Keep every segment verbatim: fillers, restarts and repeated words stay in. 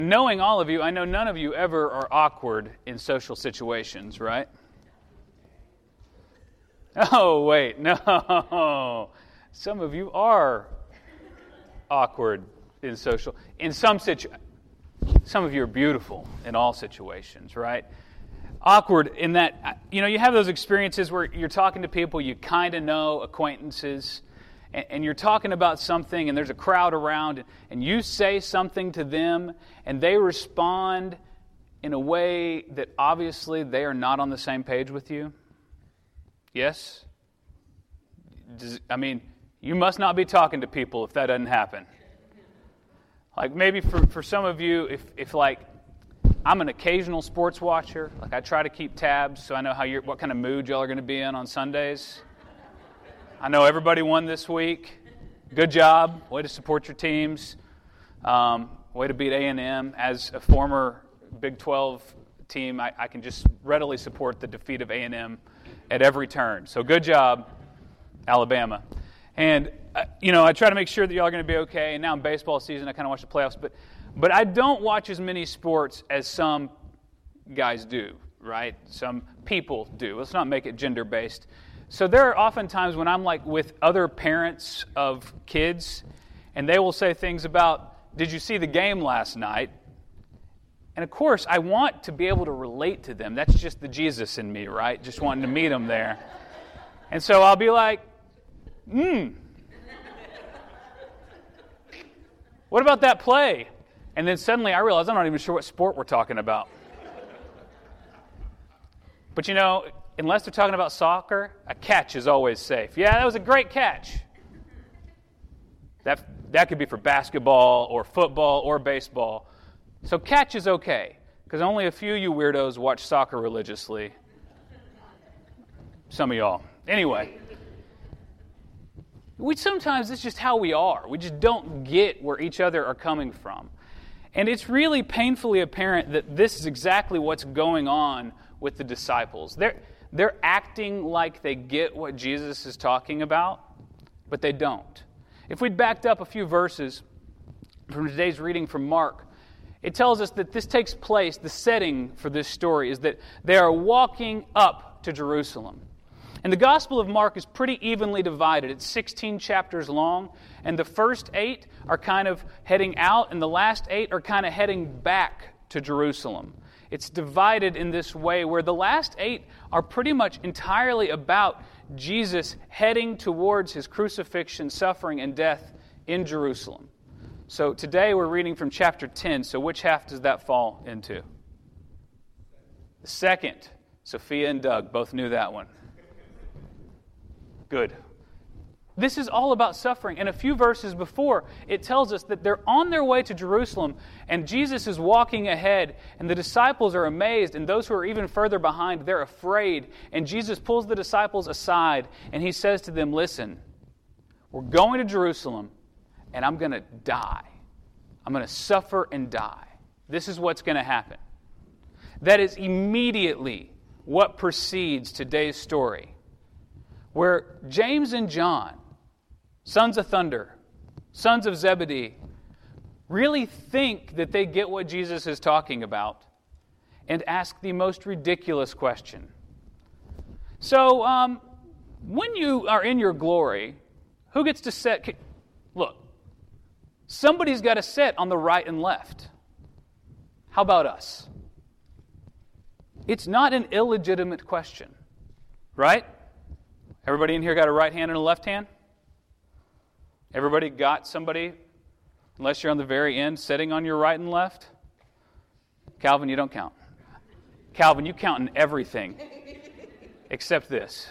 Knowing all of you, I know none of you ever are awkward in social situations, right? Oh, wait, no. Some of you are awkward in social, in some situ. Some of you are beautiful in all situations, right? Awkward in that, you know, you have those experiences where you're talking to people you kind of know, acquaintances, and, and you're talking about something and there's a crowd around and, and you say something to them and they respond in a way that obviously they are not on the same page with you. Yes? Does, I mean, you must not be talking to people if that doesn't happen. Like maybe for, for some of you, if, if like, I'm an occasional sports watcher, like I try to keep tabs so I know how you're, what kind of mood y'all are going to be in on Sundays. I know everybody won this week. Good job. Way to support your teams. Um, way to beat A and M. As a former Big twelve team, I, I can just readily support the defeat of A and M at every turn. So good job, Alabama. And, uh, you know, I try to make sure that y'all are going to be okay. And now in baseball season, I kind of watch the playoffs. But, but I don't watch as many sports as some guys do, right? Some people do. Let's not make it gender-based. So there are often times when I'm like with other parents of kids, and they will say things about, did you see the game last night? And of course, I want to be able to relate to them. That's just the Jesus in me, right? Just wanting to meet them there. And so I'll be like, hmm. What about that play? And then suddenly I realize I'm not even sure what sport we're talking about. But you know, unless they're talking about soccer, a catch is always safe. Yeah, that was a great catch. That, that could be for basketball or football or baseball. So catch is okay, because only a few of you weirdos watch soccer religiously. Some of y'all. Anyway, we sometimes, it's just how we are. We just don't get where each other are coming from. And it's really painfully apparent that this is exactly what's going on with the disciples. They're, they're acting like they get what Jesus is talking about, but they don't. If we'd backed up a few verses from today's reading from Mark, it tells us that this takes place, the setting for this story is that they are walking up to Jerusalem. And the Gospel of Mark is pretty evenly divided. It's sixteen chapters long, and the first eight are kind of heading out, and the last eight are kind of heading back to Jerusalem. It's divided in this way where the last eight are pretty much entirely about Jesus heading towards his crucifixion, suffering, and death in Jerusalem. So today we're reading from chapter ten, so which half does that fall into? The second. Sophia and Doug both knew that one. Good. This is all about suffering. And a few verses before, it tells us that they're on their way to Jerusalem, and Jesus is walking ahead, and the disciples are amazed, and those who are even further behind, they're afraid. And Jesus pulls the disciples aside, and he says to them, listen, we're going to Jerusalem, and I'm going to die. I'm going to suffer and die. This is what's going to happen. That is immediately what precedes today's story, where James and John, sons of thunder, sons of Zebedee, really think that they get what Jesus is talking about and ask the most ridiculous question. So, um, when you are in your glory, who gets to set... Look, somebody's got to sit on the right and left. How about us? It's not an illegitimate question, right? Everybody in here got a right hand and a left hand? Everybody got somebody, unless you're on the very end, sitting on your right and left? Calvin, you don't count. Calvin, you count in everything except this.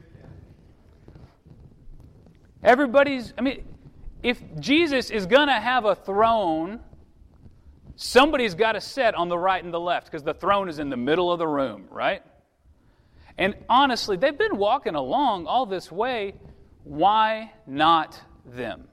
Everybody's, I mean, if Jesus is going to have a throne, somebody's got to sit on the right and the left because the throne is in the middle of the room, right? And honestly, they've been walking along all this way. Why not them?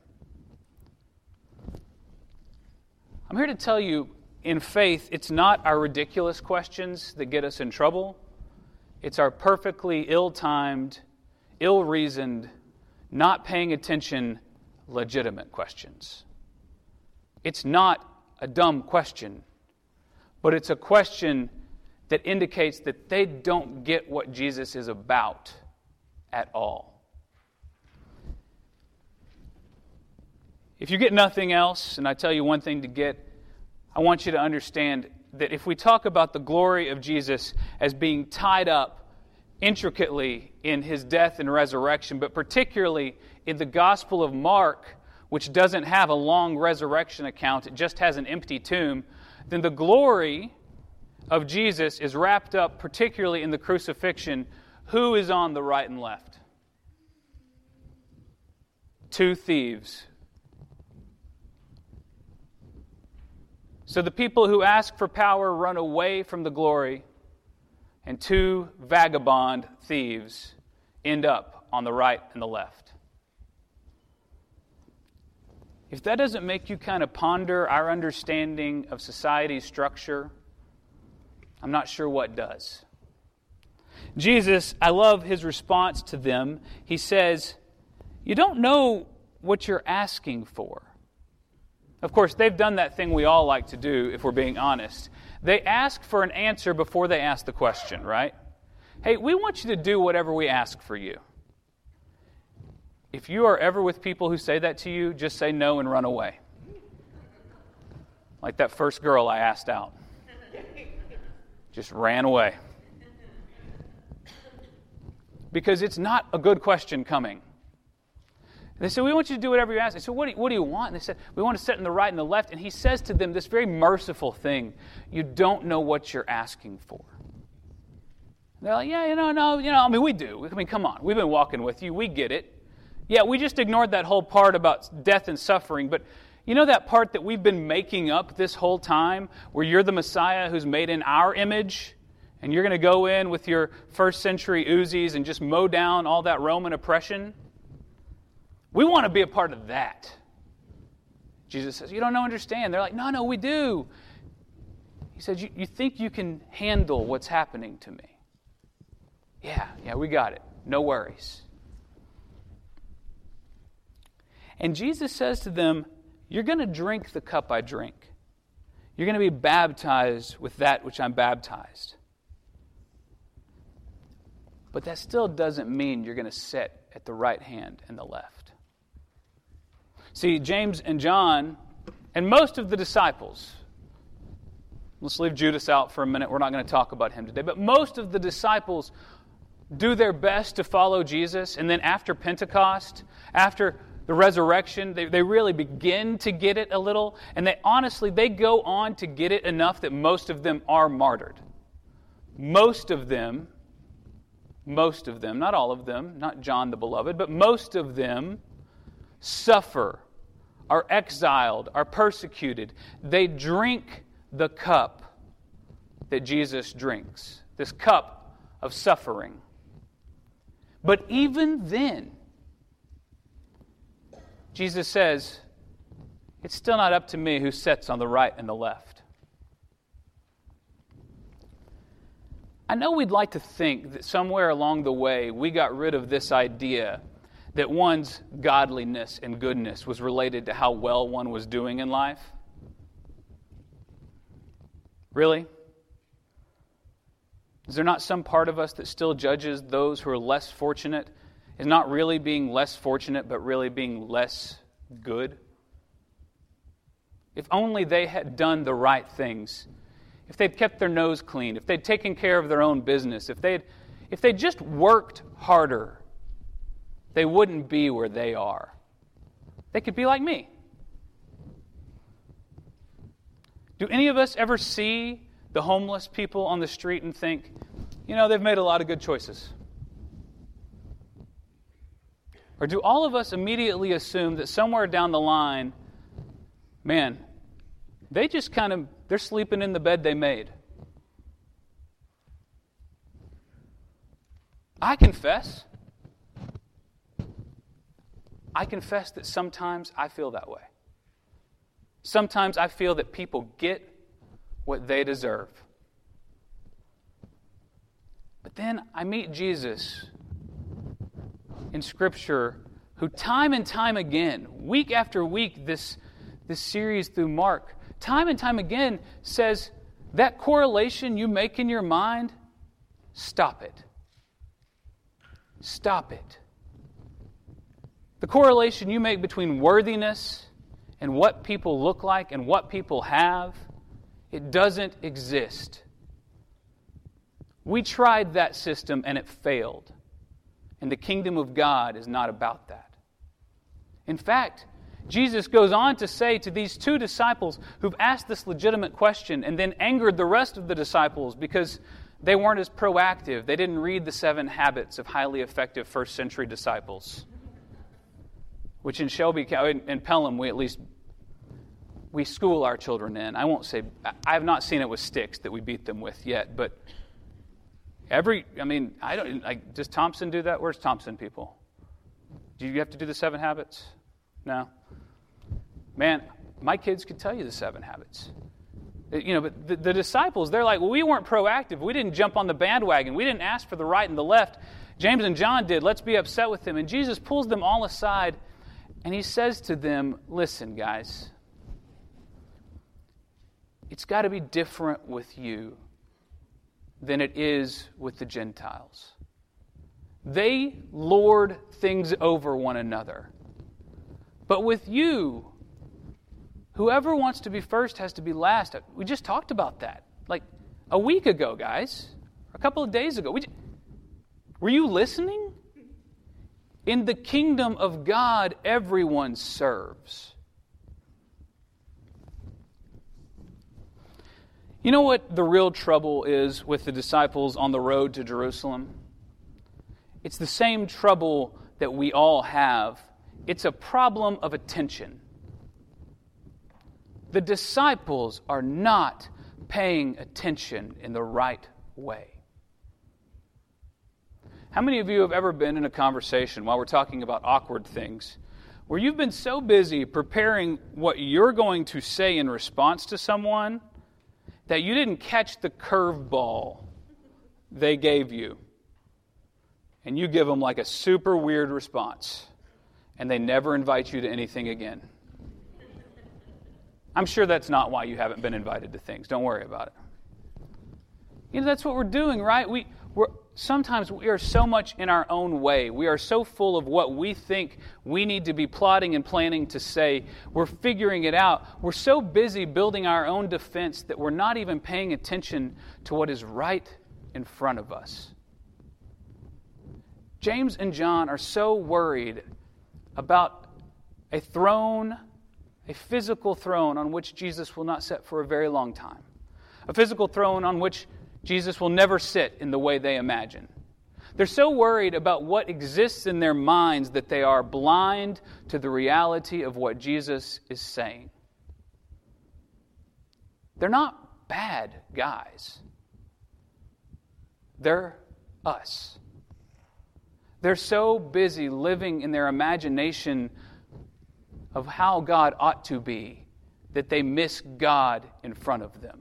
I'm here to tell you, in faith, it's not our ridiculous questions that get us in trouble. It's our perfectly ill-timed, ill-reasoned, not paying attention, legitimate questions. It's not a dumb question but it's a question that indicates that they don't get what Jesus is about at all. If you get nothing else, and I tell you one thing to get, I want you to understand that if we talk about the glory of Jesus as being tied up intricately in His death and resurrection, but particularly in the Gospel of Mark, which doesn't have a long resurrection account, it just has an empty tomb, then the glory of Jesus is wrapped up particularly in the crucifixion. Who is on the right and left? Two thieves. So the people who ask for power run away from the glory, and two vagabond thieves end up on the right and the left. If that doesn't make you kind of ponder our understanding of society's structure, I'm not sure what does. Jesus, I love His response to them. He says, you don't know what you're asking for. Of course, they've done that thing we all like to do, if we're being honest. They ask for an answer before they ask the question, right? Hey, we want you to do whatever we ask for you. If you are ever with people who say that to you, just say no and run away. Like that first girl I asked out. Just ran away. Because it's not a good question coming. They said, we want you to do whatever you ask. I said, what do you, what do you want? And they said, we want to sit in the right and the left. And He says to them this very merciful thing. You don't know what you're asking for. And they're like, yeah, you know, no, you know, I mean, we do. I mean, come on. We've been walking with you. We get it. Yeah, we just ignored that whole part about death and suffering. But you know that part that we've been making up this whole time, where you're the Messiah who's made in our image, and you're going to go in with your first century Uzis and just mow down all that Roman oppression? We want to be a part of that. Jesus says, you don't know, understand. They're like, no, no, we do. He says, you, you think you can handle what's happening to me? Yeah, yeah, we got it. No worries. And Jesus says to them, you're going to drink the cup I drink. You're going to be baptized with that which I'm baptized. But that still doesn't mean you're going to sit at the right hand and the left. See, James and John, and most of the disciples, let's leave Judas out for a minute. We're not going to talk about him today. But most of the disciples do their best to follow Jesus. And then after Pentecost, after the resurrection, they, they really begin to get it a little. And they honestly, they go on to get it enough that most of them are martyred. Most of them, most of them, not all of them, not John the Beloved, but most of them suffer, are exiled, are persecuted. They drink the cup that Jesus drinks, this cup of suffering. But even then, Jesus says, it's still not up to me who sits on the right and the left. I know we'd like to think that somewhere along the way we got rid of this idea that one's godliness and goodness was related to how well one was doing in life. Really? Is there not some part of us that still judges those who are less fortunate as not really being less fortunate, but really being less good? If only they had done the right things, if they'd kept their nose clean, if they'd taken care of their own business, if they'd, if they'd just worked harder, they wouldn't be where they are. They could be like me. Do any of us ever see the homeless people on the street and think, you know, they've made a lot of good choices? Or do all of us immediately assume that somewhere down the line, man, they just kind of, they're sleeping in the bed they made? I confess, I confess that sometimes I feel that way. Sometimes I feel that people get what they deserve. But then I meet Jesus in Scripture, who time and time again, week after week, this, this series through Mark, time and time again says, That correlation you make in your mind, stop it. Stop it. The correlation you make between worthiness and what people look like and what people have, it doesn't exist. We tried that system and it failed. And the kingdom of God is not about that. In fact, Jesus goes on to say to these two disciples who've asked this legitimate question and then angered the rest of the disciples because they weren't as proactive. They didn't read the seven habits of highly effective first century disciples. Which in Shelby, in Pelham, we at least, we school our children in. I won't say, I have not seen it with sticks that we beat them with yet, but every, I mean, I don't, like, does Thompson do that? Where's Thompson people? Do you have to do the seven habits? No. Man, my kids could tell you the seven habits. You know, but the, the disciples, they're like, well, we weren't proactive. We didn't jump on the bandwagon. We didn't ask for the right and the left. James and John did. Let's be upset with them. And Jesus pulls them all aside, and he says to them, listen, guys, it's got to be different with you than it is with the Gentiles. They lord things over one another. But with you, whoever wants to be first has to be last. We just talked about that. Like a week ago, guys. A couple of days ago. We just, were you listening? In the kingdom of God, everyone serves. You know what the real trouble is with the disciples on the road to Jerusalem? It's the same trouble that we all have. It's a problem of attention. The disciples are not paying attention in the right way. How many of you have ever been in a conversation while we're talking about awkward things where you've been so busy preparing what you're going to say in response to someone that you didn't catch the curveball they gave you? And you give them like a super weird response, and they never invite you to anything again. I'm sure that's not why you haven't been invited to things. Don't worry about it. You know, that's what we're doing, right? We, we're sometimes we are so much in our own way. We are so full of what we think we need to be plotting and planning to say. We're figuring it out. We're so busy building our own defense that we're not even paying attention to what is right in front of us. James and John are so worried about a throne, a physical throne on which Jesus will not sit for a very long time. A physical throne on which Jesus will never sit in the way they imagine. They're so worried about what exists in their minds that they are blind to the reality of what Jesus is saying. They're not bad guys. They're us. They're so busy living in their imagination of how God ought to be that they miss God in front of them.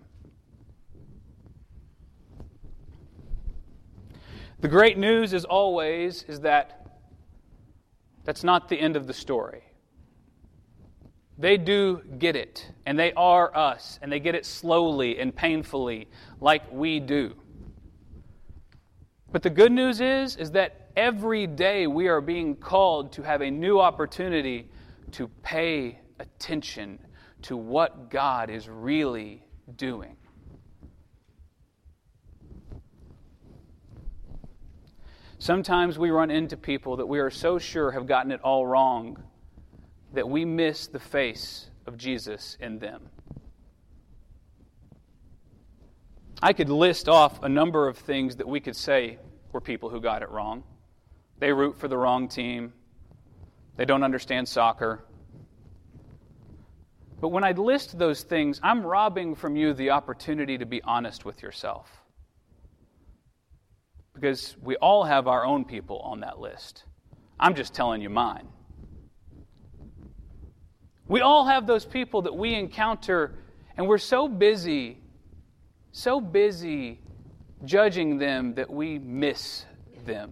The great news, as always, is that that's not the end of the story. They do get it, and they are us, and they get it slowly and painfully like we do. But the good news is, is that every day we are being called to have a new opportunity to pay attention to what God is really doing. Sometimes we run into people that we are so sure have gotten it all wrong that we miss the face of Jesus in them. I could list off a number of things that we could say were people who got it wrong. They root for the wrong team. They don't understand soccer. But when I list those things, I'm robbing from you the opportunity to be honest with yourself. Because we all have our own people on that list. I'm just telling you mine. We all have those people that we encounter, and we're so busy, so busy judging them that we miss them.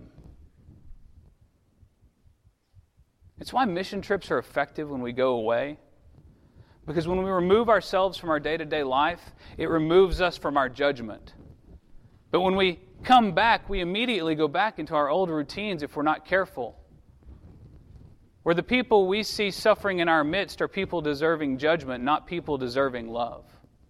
It's why mission trips are effective when we go away. Because when we remove ourselves from our day-to-day life, it removes us from our judgment. But when we come back, we immediately go back into our old routines if we're not careful. Where the people we see suffering in our midst are people deserving judgment, not people deserving love.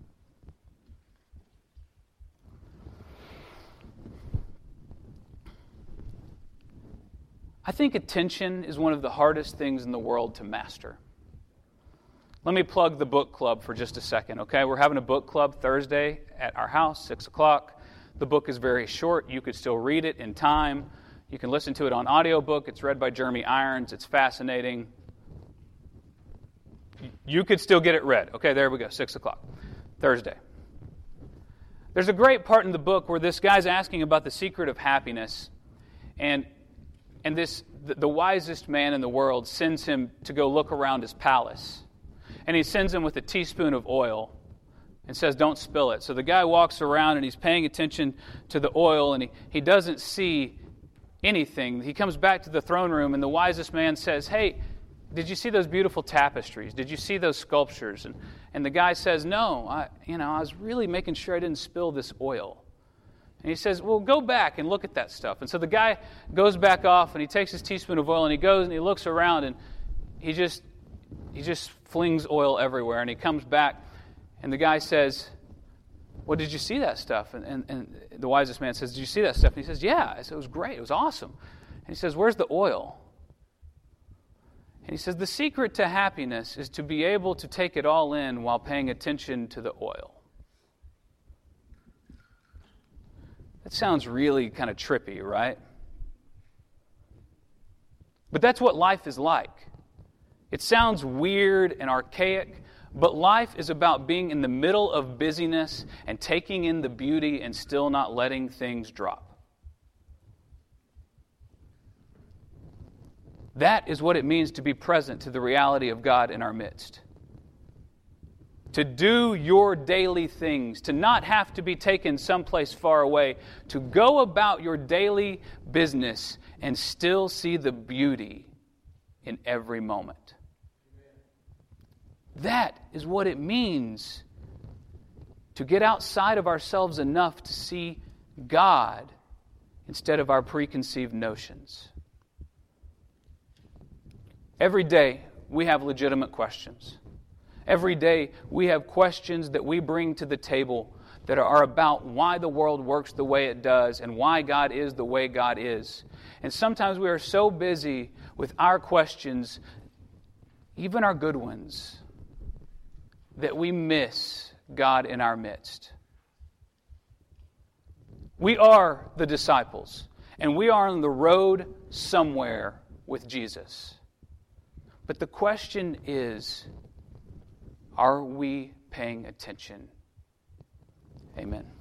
I think attention is one of the hardest things in the world to master. Let me plug the book club for just a second, okay? We're having a book club Thursday at our house, six o'clock. The book is very short. You could still read it in time. You can listen to it on audiobook. It's read by Jeremy Irons. It's fascinating. You could still get it read. Okay, there we go, six o'clock, Thursday. There's a great part in the book where this guy's asking about the secret of happiness, and and this the, the wisest man in the world sends him to go look around his palace. And he sends him with a teaspoon of oil and says, don't spill it. So the guy walks around and he's paying attention to the oil, and he, he doesn't see anything. He comes back to the throne room, and the wisest man says, hey, did you see those beautiful tapestries? Did you see those sculptures? And and the guy says, no, I you know, I was really making sure I didn't spill this oil. And he says, well, go back and look at that stuff. And so the guy goes back off, and he takes his teaspoon of oil, and he goes and he looks around, and he just he just flings oil everywhere. And he comes back, and the guy says, well, did you see that stuff? And, and, and the wisest man says, did you see that stuff? And he says, yeah. I said, it was great. It was awesome. And he says, where's the oil? And he says, the secret to happiness is to be able to take it all in while paying attention to the oil. That sounds really kind of trippy, right? But that's what life is like. It sounds weird and archaic, but life is about being in the middle of busyness and taking in the beauty and still not letting things drop. That is what it means to be present to the reality of God in our midst. To do your daily things, to not have to be taken someplace far away, to go about your daily business and still see the beauty in every moment. That is what it means to get outside of ourselves enough to see God instead of our preconceived notions. Every day we have legitimate questions. Every day we have questions that we bring to the table that are about why the world works the way it does and why God is the way God is. And sometimes we are so busy with our questions, even our good ones, that we miss God in our midst. We are the disciples, and we are on the road somewhere with Jesus. But the question is, are we paying attention? Amen.